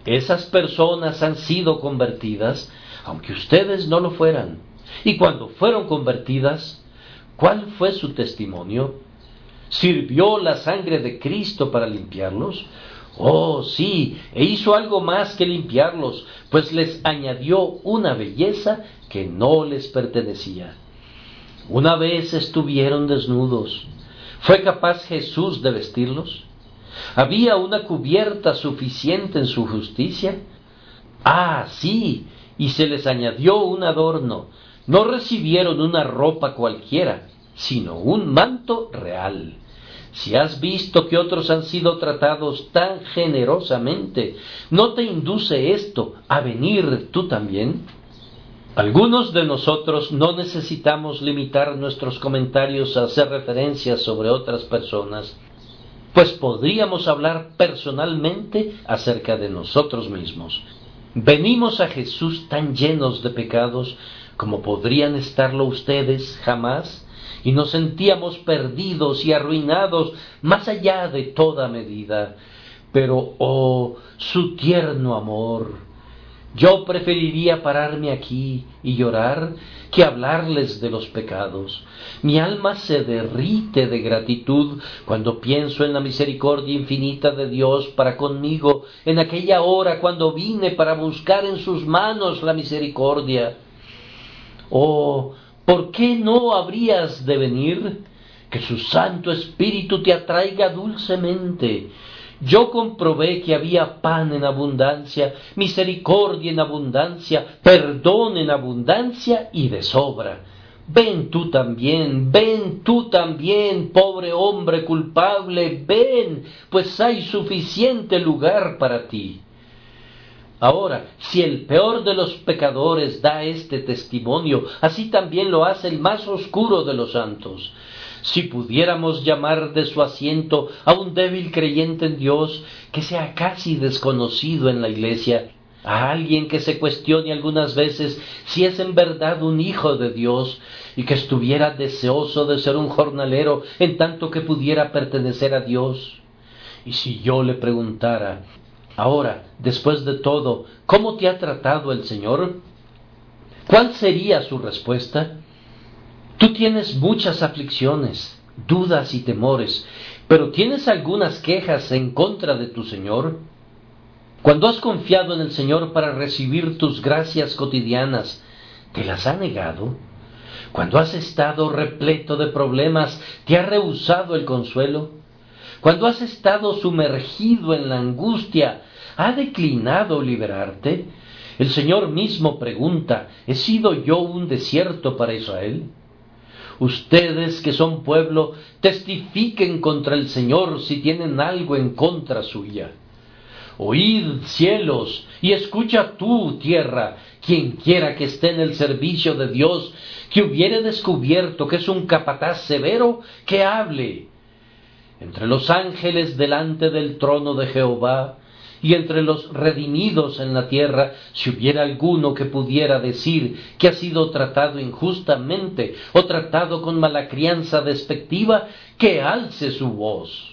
Esas personas han sido convertidas, aunque ustedes no lo fueran. Y cuando fueron convertidas, ¿cuál fue su testimonio? ¿Sirvió la sangre de Cristo para limpiarlos? Oh, sí, e hizo algo más que limpiarlos, pues les añadió una belleza que no les pertenecía. Una vez estuvieron desnudos. ¿Fue capaz Jesús de vestirlos? ¿Había una cubierta suficiente en su justicia? Ah, sí, y se les añadió un adorno. No recibieron una ropa cualquiera, sino un manto real. Si has visto que otros han sido tratados tan generosamente, ¿no te induce esto a venir tú también? Algunos de nosotros no necesitamos limitar nuestros comentarios a hacer referencias sobre otras personas, pues podríamos hablar personalmente acerca de nosotros mismos. Venimos a Jesús tan llenos de pecados como podrían estarlo ustedes jamás, y nos sentíamos perdidos y arruinados más allá de toda medida. Pero, oh, su tierno amor, yo preferiría pararme aquí y llorar que hablarles de los pecados. Mi alma se derrite de gratitud cuando pienso en la misericordia infinita de Dios para conmigo en aquella hora cuando vine para buscar en sus manos la misericordia. Oh, ¿por qué no habrías de venir? Que su Santo Espíritu te atraiga dulcemente. Yo comprobé que había pan en abundancia, misericordia en abundancia, perdón en abundancia y de sobra. Ven tú también, ven tú también, pobre hombre culpable, ven, pues hay suficiente lugar para ti. Ahora, si el peor de los pecadores da este testimonio, así también lo hace el más oscuro de los santos. Si pudiéramos llamar de su asiento a un débil creyente en Dios, que sea casi desconocido en la iglesia, a alguien que se cuestione algunas veces si es en verdad un hijo de Dios, y que estuviera deseoso de ser un jornalero en tanto que pudiera pertenecer a Dios. Y si yo le preguntara: ahora, después de todo, ¿cómo te ha tratado el Señor?, ¿cuál sería su respuesta? Tú tienes muchas aflicciones, dudas y temores, pero ¿tienes algunas quejas en contra de tu Señor? Cuando has confiado en el Señor para recibir tus gracias cotidianas, ¿te las ha negado? Cuando has estado repleto de problemas, ¿te ha rehusado el consuelo? Cuando has estado sumergido en la angustia, ¿ha declinado liberarte? El Señor mismo pregunta: ¿he sido yo un desierto para Israel? Ustedes que son pueblo, testifiquen contra el Señor si tienen algo en contra suya. Oíd, cielos, y escucha tú, tierra, quien quiera que esté en el servicio de Dios, que hubiere descubierto que es un capataz severo, que hable. Entre los ángeles delante del trono de Jehová, y entre los redimidos en la tierra, si hubiera alguno que pudiera decir que ha sido tratado injustamente o tratado con mala crianza despectiva, que alce su voz.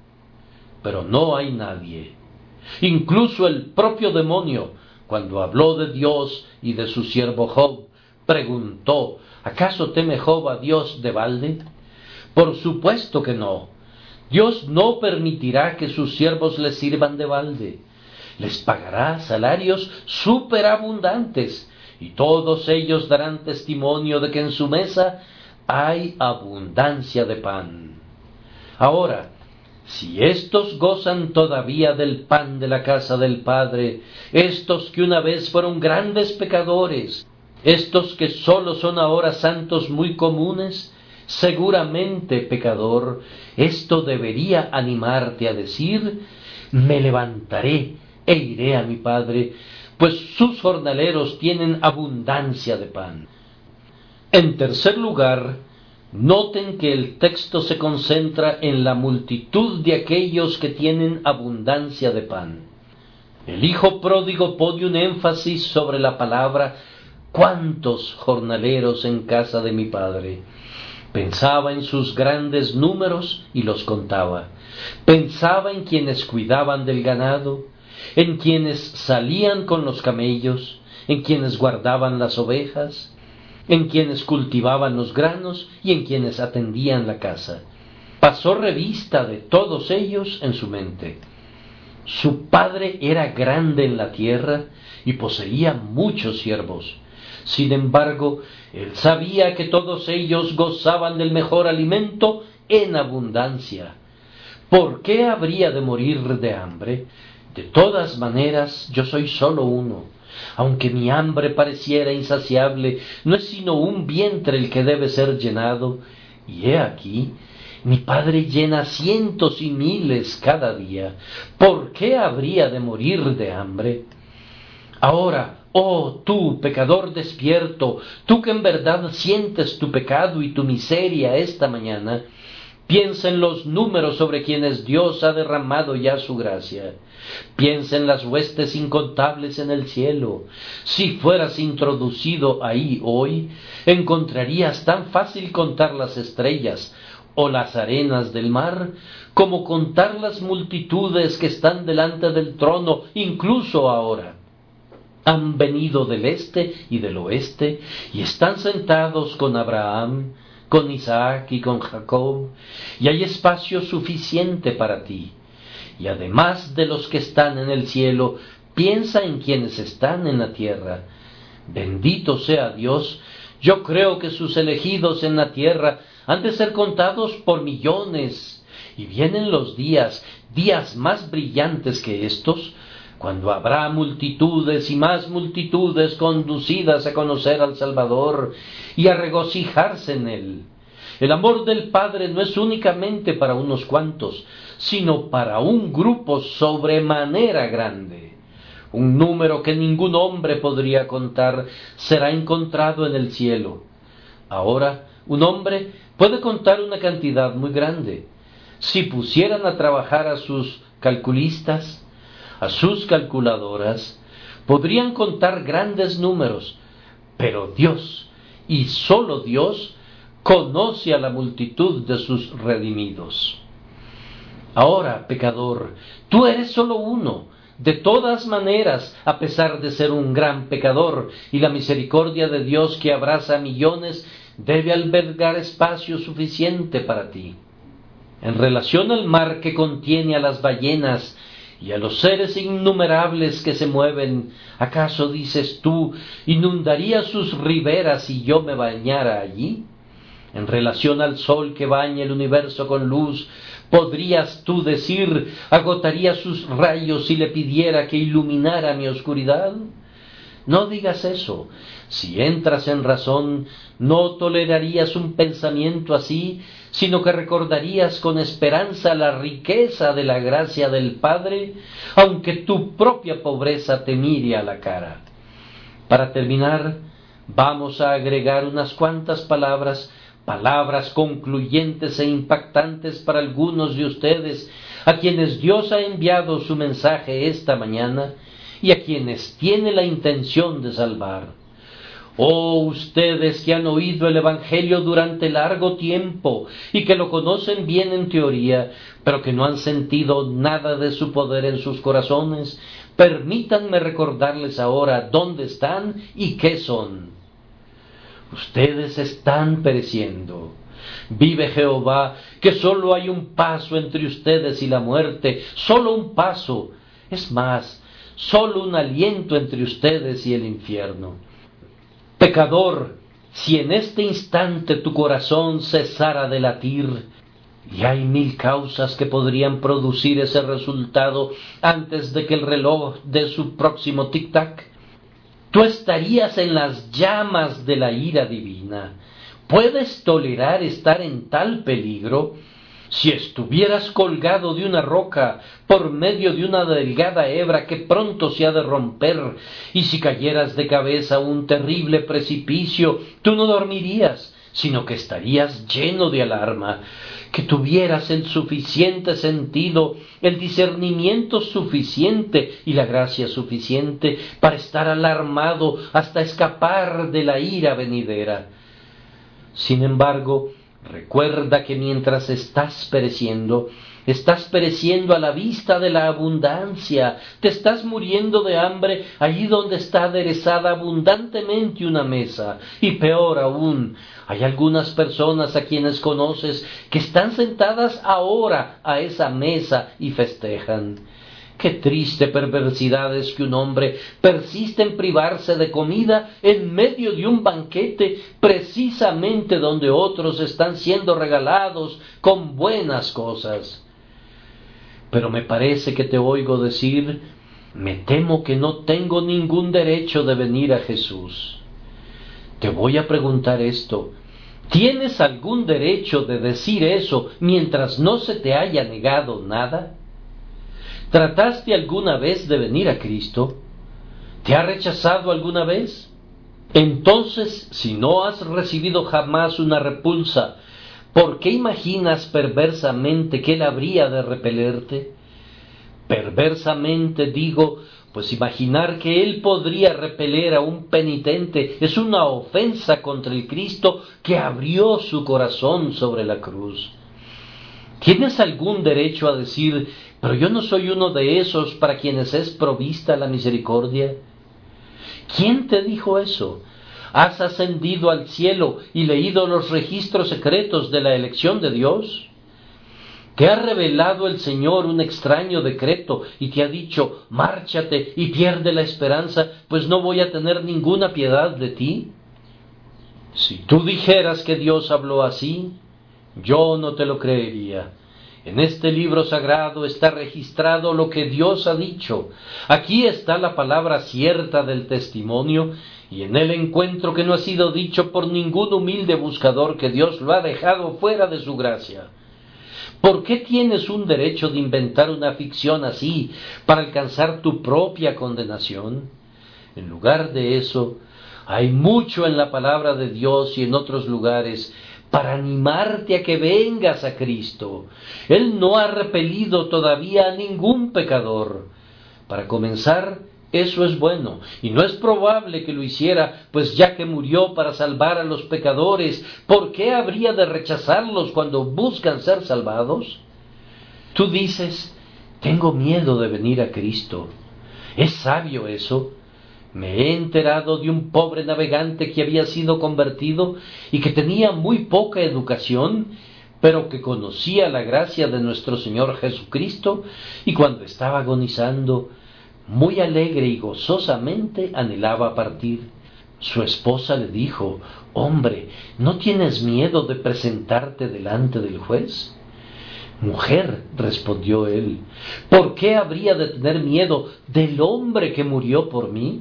Pero no hay nadie. Incluso el propio demonio, cuando habló de Dios y de su siervo Job, preguntó: ¿acaso teme Job a Dios de balde? Por supuesto que no. Dios no permitirá que sus siervos les sirvan de balde. Les pagará salarios superabundantes, y todos ellos darán testimonio de que en su mesa hay abundancia de pan. Ahora, si éstos gozan todavía del pan de la casa del Padre, estos que una vez fueron grandes pecadores, estos que sólo son ahora santos muy comunes, seguramente, pecador, esto debería animarte a decir: me levantaré e iré a mi Padre, pues sus jornaleros tienen abundancia de pan. En tercer lugar, noten que el texto se concentra en la multitud de aquellos que tienen abundancia de pan. El hijo pródigo pone un énfasis sobre la palabra «¿cuántos jornaleros en casa de mi padre?». Pensaba en sus grandes números y los contaba. Pensaba en quienes cuidaban del ganado, en quienes salían con los camellos, en quienes guardaban las ovejas, en quienes cultivaban los granos y en quienes atendían la casa. Pasó revista de todos ellos en su mente. Su padre era grande en la tierra y poseía muchos siervos. Sin embargo, él sabía que todos ellos gozaban del mejor alimento en abundancia. ¿Por qué habría de morir de hambre? De todas maneras, yo soy solo uno. Aunque mi hambre pareciera insaciable, no es sino un vientre el que debe ser llenado. Y he aquí, mi padre llena cientos y miles cada día. ¿Por qué habría de morir de hambre? Ahora, oh tú, pecador despierto, tú que en verdad sientes tu pecado y tu miseria esta mañana, piensa en los números sobre quienes Dios ha derramado ya su gracia. Piensa en las huestes incontables en el cielo. Si fueras introducido ahí hoy, encontrarías tan fácil contar las estrellas o las arenas del mar, como contar las multitudes que están delante del trono, incluso ahora. Han venido del este y del oeste, y están sentados con Abraham, con Isaac y con Jacob, y hay espacio suficiente para ti. Y además de los que están en el cielo, piensa en quienes están en la tierra. Bendito sea Dios, yo creo que sus elegidos en la tierra han de ser contados por millones, y vienen los días, días más brillantes que estos, cuando habrá multitudes y más multitudes conducidas a conocer al Salvador y a regocijarse en Él. El amor del Padre no es únicamente para unos cuantos, sino para un grupo sobremanera grande. Un número que ningún hombre podría contar será encontrado en el cielo. Ahora, un hombre puede contar una cantidad muy grande. Si pusieran a trabajar a sus calculistas, a sus calculadoras, podrían contar grandes números, pero Dios, y sólo Dios, conoce a la multitud de sus redimidos. Ahora, pecador, tú eres solo uno. De todas maneras, a pesar de ser un gran pecador, y la misericordia de Dios que abraza a millones, debe albergar espacio suficiente para ti. En relación al mar que contiene a las ballenas y a los seres innumerables que se mueven, ¿acaso dices tú, inundaría sus riberas si yo me bañara allí? En relación al sol que baña el universo con luz, ¿podrías tú decir, agotaría sus rayos si le pidiera que iluminara mi oscuridad? No digas eso. Si entras en razón, no tolerarías un pensamiento así, sino que recordarías con esperanza la riqueza de la gracia del Padre, aunque tu propia pobreza te mire a la cara. Para terminar, vamos a agregar unas cuantas palabras, palabras concluyentes e impactantes para algunos de ustedes, a quienes Dios ha enviado su mensaje esta mañana y a quienes tiene la intención de salvar. Oh, ustedes que han oído el Evangelio durante largo tiempo y que lo conocen bien en teoría, pero que no han sentido nada de su poder en sus corazones, permítanme recordarles ahora dónde están y qué son. Ustedes están pereciendo. Vive Jehová, que solo hay un paso entre ustedes y la muerte, solo un paso. Es más, solo un aliento entre ustedes y el infierno. Pecador, si en este instante tu corazón cesara de latir, y hay mil causas que podrían producir ese resultado antes de que el reloj dé su próximo tic-tac, tú estarías en las llamas de la ira divina. ¿Puedes tolerar estar en tal peligro? Si estuvieras colgado de una roca por medio de una delgada hebra que pronto se ha de romper, y si cayeras de cabeza a un terrible precipicio, tú no dormirías, sino que estarías lleno de alarma, que tuvieras el suficiente sentido, el discernimiento suficiente y la gracia suficiente para estar alarmado hasta escapar de la ira venidera. Sin embargo, Recuerda que mientras estás pereciendo, estás pereciendo a la vista de la abundancia, te estás muriendo de hambre allí donde está aderezada abundantemente una mesa, y peor aún, hay algunas personas a quienes conoces que están sentadas ahora a esa mesa y festejan. Qué triste perversidad es que un hombre persiste en privarse de comida en medio de un banquete, precisamente donde otros están siendo regalados con buenas cosas. Pero me parece que te oigo decir, me temo que no tengo ningún derecho de venir a Jesús. Te voy a preguntar esto, ¿tienes algún derecho de decir eso mientras no se te haya negado nada? ¿Trataste alguna vez de venir a Cristo? ¿Te ha rechazado alguna vez? Entonces, si no has recibido jamás una repulsa, ¿por qué imaginas perversamente que Él habría de repelerte? Perversamente digo, pues imaginar que Él podría repeler a un penitente es una ofensa contra el Cristo que abrió su corazón sobre la cruz. ¿Tienes algún derecho a decir, pero yo no soy uno de esos para quienes es provista la misericordia? ¿Quién te dijo eso? ¿Has ascendido al cielo y leído los registros secretos de la elección de Dios? ¿Te ha revelado el Señor un extraño decreto y te ha dicho, márchate y pierde la esperanza, pues no voy a tener ninguna piedad de ti? Si tú dijeras que Dios habló así, yo no te lo creería. En este libro sagrado está registrado lo que Dios ha dicho. Aquí está la palabra cierta del testimonio, y en él encuentro que no ha sido dicho por ningún humilde buscador que Dios lo ha dejado fuera de su gracia. ¿Por qué tienes un derecho de inventar una ficción así para alcanzar tu propia condenación? En lugar de eso, hay mucho en la palabra de Dios y en otros lugares para animarte a que vengas a Cristo. Él no ha repelido todavía a ningún pecador. Para comenzar, eso es bueno, y no es probable que lo hiciera, pues ya que murió para salvar a los pecadores, ¿por qué habría de rechazarlos cuando buscan ser salvados? Tú dices, tengo miedo de venir a Cristo. ¿Es sabio eso? Me he enterado de un pobre navegante que había sido convertido y que tenía muy poca educación, pero que conocía la gracia de nuestro Señor Jesucristo, y cuando estaba agonizando, muy alegre y gozosamente anhelaba partir. Su esposa le dijo, «Hombre, ¿no tienes miedo de presentarte delante del juez?» «Mujer», respondió él, «¿por qué habría de tener miedo del hombre que murió por mí?»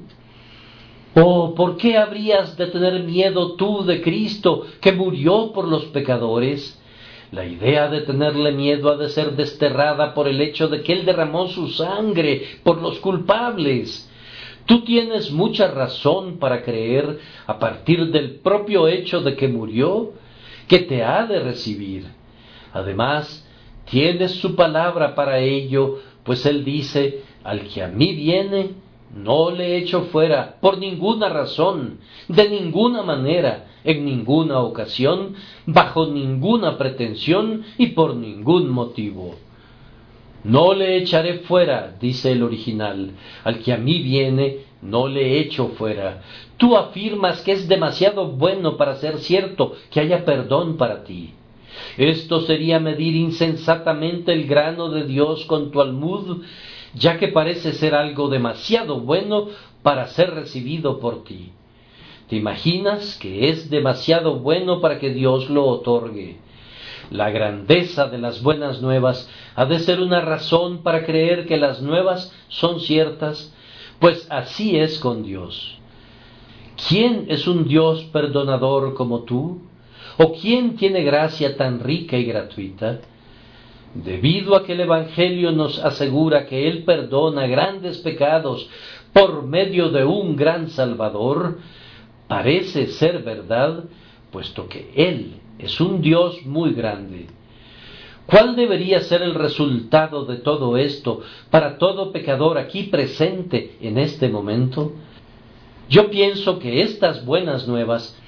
«Oh, ¿por qué habrías de tener miedo tú de Cristo, que murió por los pecadores?» La idea de tenerle miedo ha de ser desterrada por el hecho de que Él derramó su sangre por los culpables. Tú tienes mucha razón para creer, a partir del propio hecho de que murió, que te ha de recibir. Además, tienes su palabra para ello, pues Él dice, «Al que a mí viene, no le echo fuera, por ninguna razón, de ninguna manera, en ninguna ocasión, bajo ninguna pretensión y por ningún motivo». «No le echaré fuera», dice el original, «al que a mí viene, no le echo fuera». Tú afirmas que es demasiado bueno para ser cierto que haya perdón para ti. Esto sería medir insensatamente el grano de Dios con tu almud, ya que parece ser algo demasiado bueno para ser recibido por ti. ¿Te imaginas que es demasiado bueno para que Dios lo otorgue? La grandeza de las buenas nuevas ha de ser una razón para creer que las nuevas son ciertas, pues así es con Dios. ¿Quién es un Dios perdonador como tú? ¿O quién tiene gracia tan rica y gratuita? Debido a que el Evangelio nos asegura que Él perdona grandes pecados por medio de un gran Salvador, parece ser verdad, puesto que Él es un Dios muy grande. ¿Cuál debería ser el resultado de todo esto para todo pecador aquí presente en este momento? Yo pienso que estas buenas nuevas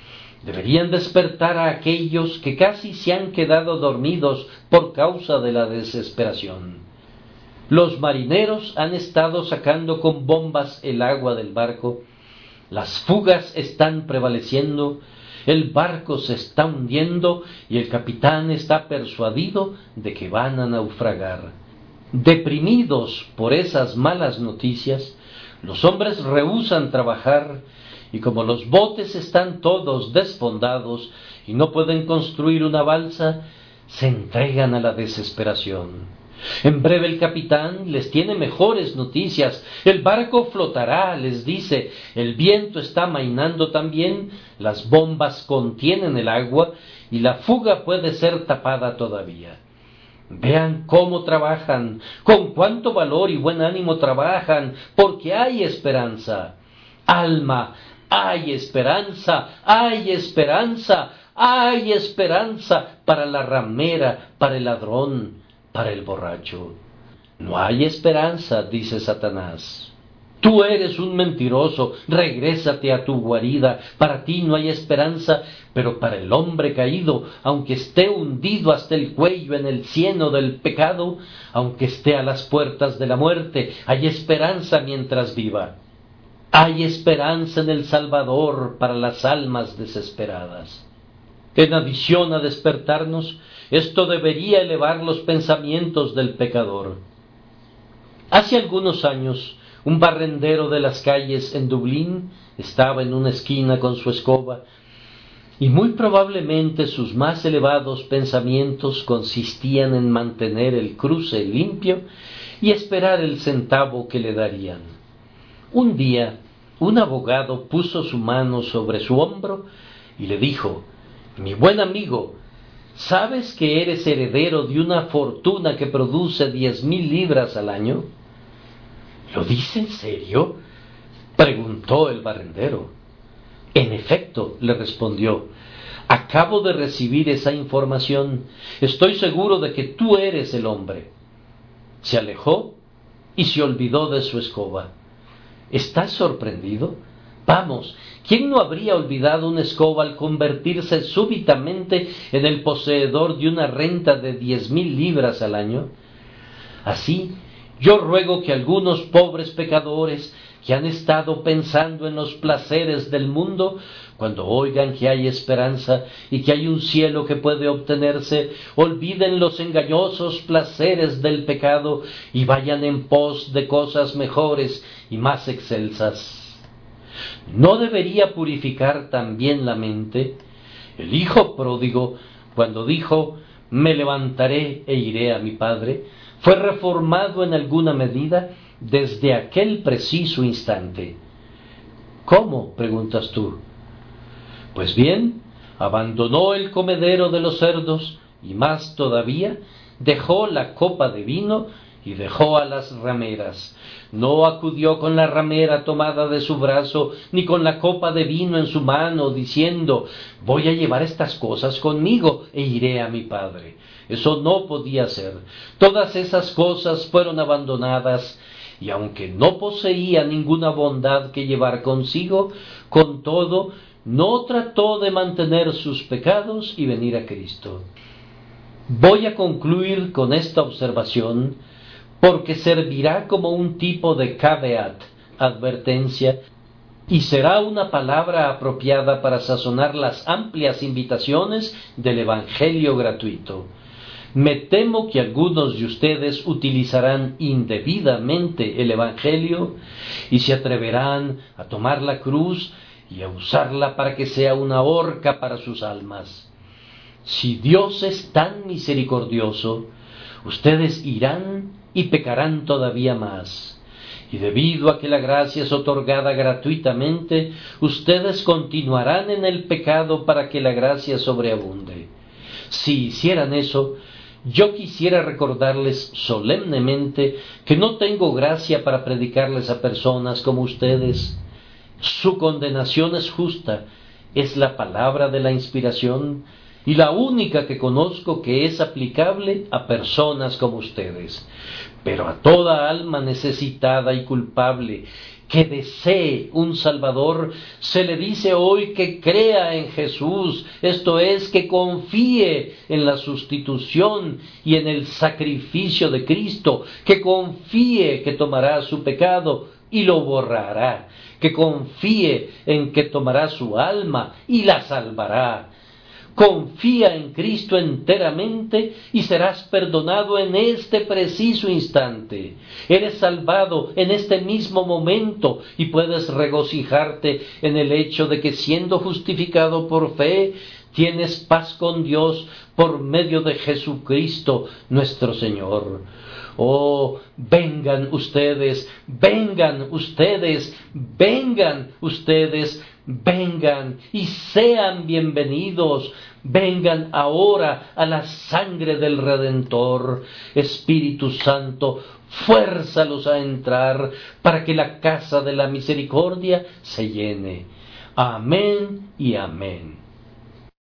Deberían despertar a aquellos que casi se han quedado dormidos por causa de la desesperación. Los marineros han estado sacando con bombas el agua del barco, las fugas están prevaleciendo, el barco se está hundiendo y el capitán está persuadido de que van a naufragar. Deprimidos por esas malas noticias, los hombres rehúsan trabajar y como los botes están todos desfondados y no pueden construir una balsa, se entregan a la desesperación. En breve el capitán les tiene mejores noticias. El barco flotará, les dice, el viento está amainando también, las bombas contienen el agua y la fuga puede ser tapada todavía. Vean cómo trabajan, con cuánto valor y buen ánimo trabajan, porque hay esperanza. Alma, hay esperanza, hay esperanza, hay esperanza para la ramera, para el ladrón, para el borracho. No hay esperanza, dice Satanás. Tú eres un mentiroso, regrésate a tu guarida, para ti no hay esperanza, pero para el hombre caído, aunque esté hundido hasta el cuello en el cieno del pecado, aunque esté a las puertas de la muerte, hay esperanza mientras viva. Hay esperanza en el Salvador para las almas desesperadas. En adición a despertarnos, esto debería elevar los pensamientos del pecador. Hace algunos años, un barrendero de las calles en Dublín estaba en una esquina con su escoba, y muy probablemente sus más elevados pensamientos consistían en mantener el cruce limpio y esperar el centavo que le darían. Un día, un abogado puso su mano sobre su hombro y le dijo: «Mi buen amigo, ¿sabes que eres heredero de una fortuna que produce diez mil libras al año?» «¿Lo dice en serio?», preguntó el barrendero. «En efecto», le respondió, «acabo de recibir esa información. Estoy seguro de que tú eres el hombre». Se alejó y se olvidó de su escoba. ¿Estás sorprendido? Vamos, ¿quién no habría olvidado una escoba al convertirse súbitamente en el poseedor de una renta de diez mil libras al año? Así, yo ruego que algunos pobres pecadores que han estado pensando en los placeres del mundo, cuando oigan que hay esperanza y que hay un cielo que puede obtenerse, olviden los engañosos placeres del pecado y vayan en pos de cosas mejores y más excelsas. ¿No debería purificar también la mente? El hijo pródigo, cuando dijo: «Me levantaré e iré a mi padre», fue reformado en alguna medida desde aquel preciso instante. ¿Cómo?, preguntas tú. Pues bien, abandonó el comedero de los cerdos y más todavía, dejó la copa de vino y dejó a las rameras. No acudió con la ramera tomada de su brazo, ni con la copa de vino en su mano, diciendo: «Voy a llevar estas cosas conmigo e iré a mi padre». Eso no podía ser. Todas esas cosas fueron abandonadas, y aunque no poseía ninguna bondad que llevar consigo, con todo, no trató de mantener sus pecados y venir a Cristo. Voy a concluir con esta observación, porque servirá como un tipo de caveat, advertencia, y será una palabra apropiada para sazonar las amplias invitaciones del Evangelio gratuito. Me temo que algunos de ustedes utilizarán indebidamente el Evangelio y se atreverán a tomar la cruz y a usarla para que sea una horca para sus almas. Si Dios es tan misericordioso, ustedes irán y pecarán todavía más. Y debido a que la gracia es otorgada gratuitamente, ustedes continuarán en el pecado para que la gracia sobreabunde. Si hicieran eso, yo quisiera recordarles solemnemente que no tengo gracia para predicarles a personas como ustedes. Su condenación es justa, es la palabra de la inspiración, y la única que conozco que es aplicable a personas como ustedes. Pero a toda alma necesitada y culpable, que desee un Salvador, se le dice hoy que crea en Jesús, esto es, que confíe en la sustitución y en el sacrificio de Cristo, que confíe que tomará su pecado y lo borrará, que confíe en que tomará su alma y la salvará. Confía en Cristo enteramente y serás perdonado en este preciso instante. Eres salvado en este mismo momento y puedes regocijarte en el hecho de que siendo justificado por fe, tienes paz con Dios por medio de Jesucristo nuestro Señor. Oh, vengan ustedes, vengan ustedes, vengan ustedes, vengan y sean bienvenidos. Vengan ahora a la sangre del Redentor. Espíritu Santo, fuérzalos a entrar para que la casa de la misericordia se llene. Amén y amén.